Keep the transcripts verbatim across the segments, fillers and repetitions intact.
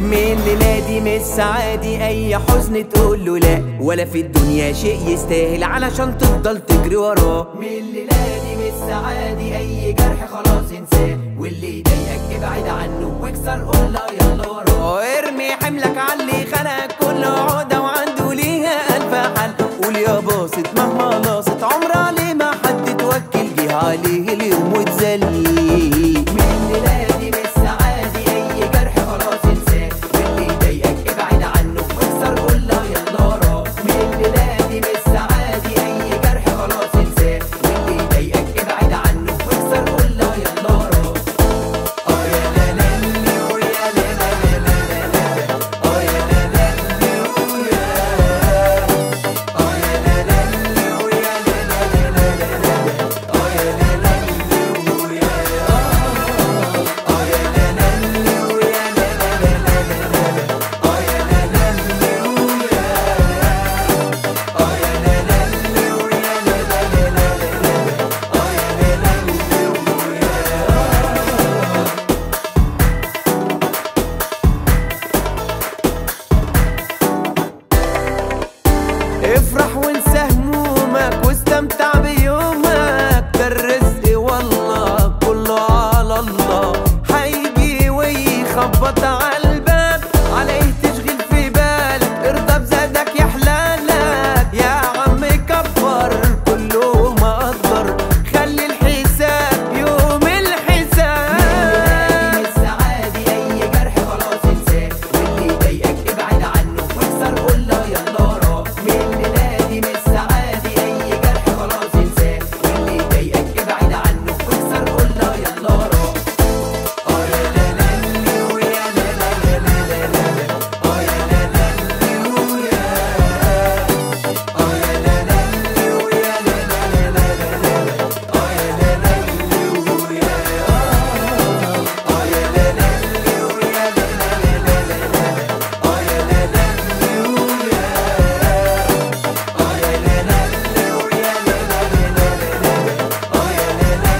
من الليلة دي مش عادي اي حزن تقول له لا، ولا في الدنيا شيء يستاهل علشان تفضل تجري وراه. من الليلة دي مش عادي اي جرح خلاص انساه، واللي يضايقك ابعد عنه واكسر قول له يلا وراه. ارمي حملك عاللي خلقك كل عقدة وعنده ليها الف حل، قول يا باسط مهما لاصت عمرها ليه ما حد توكل جه عليه اليوم واتذل. من الليلة دي مش عادي اي جرح خلاص انساه، واللي يضايقك ابعد عنه واكسر قول له يلا وراه. من الليلة دي مش عادي اي جرح خلاص انساه، واللي يضايقك ابعد عنه واكسر قول له يلا وراه. اه يا لا لا ويا لا لا لا لا لا، اه يا لا لا ويا اه يا لا لا ويا لا لا لا لا لا، اه يا لا لا ويا اه يا لا لا ويا لا لا لا لا لا، اه يا لا لا ويا اه يا لا لا ويا لا لا لا لا لا، اه يا لا لا ويا. افرح وانسى همومك واستمتع بيومك، ده الرزق والله كله على الله، هيجي ويخبط على الباب عليه تشغل في بالك، ارضى بزادك يا حلالك يا عم كبر كله مقدر، خلي الحساب يوم الحساب. مش عادي اي جرح خلاص انساه، واللي يضايقك ابعد عنه واكسر قول له يلا وراه. من الليلة دي مش عادي اي جرح خلاص انساه، واللي يضايقك ابعد عنه واكسر قول له يلا وراه. اه يا لا لا ويا لا لا لا لا لا، اه يا لا لا ويا اه يا لا لا ويا لا لا لا لا لا، اه يا لا لا ويا اه يا لا لا ويا لا لا لا لا لا، اه يا لا لا ويا اه يا لا لا ويا لا لا لا لا لا، اه يا لا لا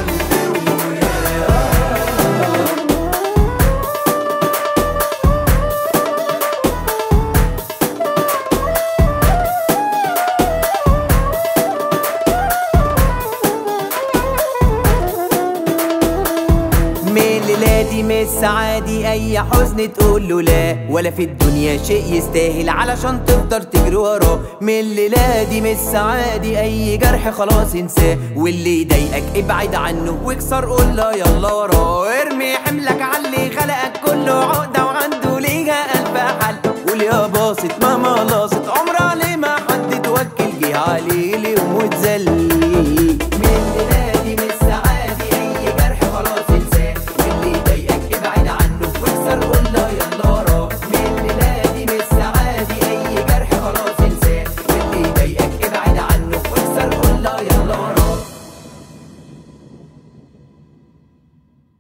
من الليلة دي مش عادي اي حزن تقول له لا، ولا في الدنيا شيء يستاهل علشان تفضل تجري وراه. من الليلة دي مش عادي اي جرح خلاص انساه، واللي يضايقك ابعد عنه واكسر قول له يلا وراه. ارمي حملك عاللي خلقك كله عقدة وعنده ليها الف حل، قول يا باسط مهما لاصت